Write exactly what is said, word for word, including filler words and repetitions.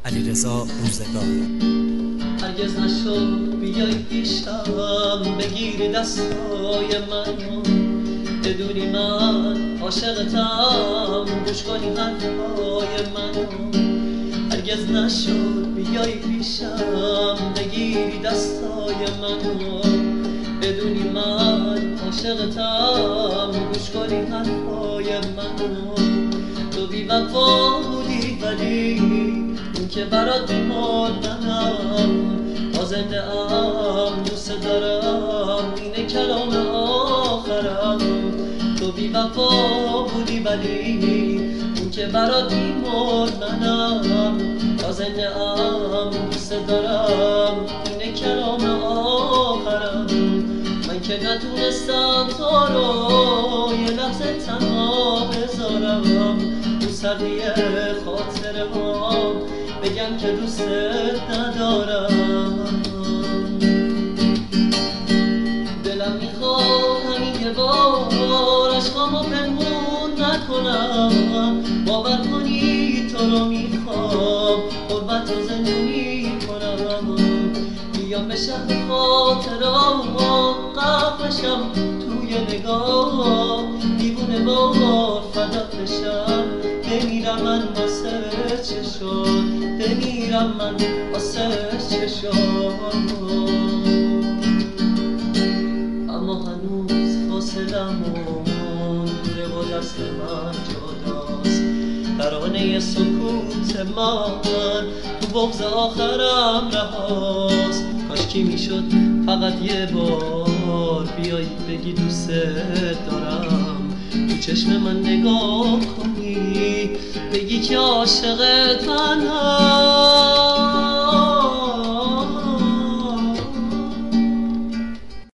علیرضا روزگار. هرگز نشد بیای پیشم بگیری دستای منو، بدونی من عاشقتم، گوش کنی حرفای منو. هرگز نشد بیای پیشم بگیری دستای منو، بدونی من عاشقتم، گوش کنی حرفای منو. تو بی وفا بودی ولی اون که برات مردنم، با زنده ام دوست دارم، اینه کلام آخرم. تو بی وفا بودی ولی اون که برات مردنم، با زنده ام دوست دارم، اینه کلام آخرم. من که نتونستم تو رو یه لحظه تنها بذارم، تو سردی خاطره هم بگم که دوستت ندارم. دلم میخواد همین یه بار عشقامو پنهون نکنم، باور کنی تو رو میخوام، قربت رو زندونی کنم. بیام به شهر خاطرام غرق بشم توی نگاه، دیوونه بار فدات بشم، بمیرم من واسه چشات، بمیرم من واسه چشات. اما هنوز فاصلمون دوره و دست من جداست، ترانه سکوت من تو بغض آخرم رهاست. کاشکی میشد فقط یه بار بیای بگی دوست دارم، تو چشم من نگاه کنی بگی که عاشق تنم.